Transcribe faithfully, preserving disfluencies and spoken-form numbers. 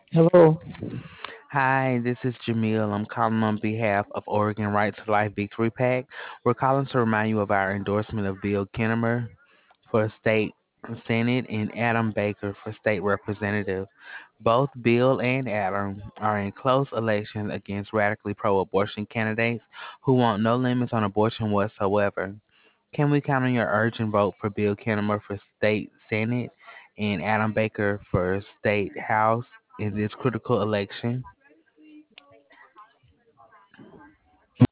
Hello. Hi, this is Jamil. I'm calling on behalf of Oregon Right to Life Victory PAC. We're calling to remind you of our endorsement of Bill Kinnemer for state senate and Adam Baker for state representative. Both Bill and Adam are in close elections against radically pro-abortion candidates who want no limits on abortion whatsoever. Can we count on your urgent vote for Bill Kinnemer for state senate and Adam Baker for state house in this critical election?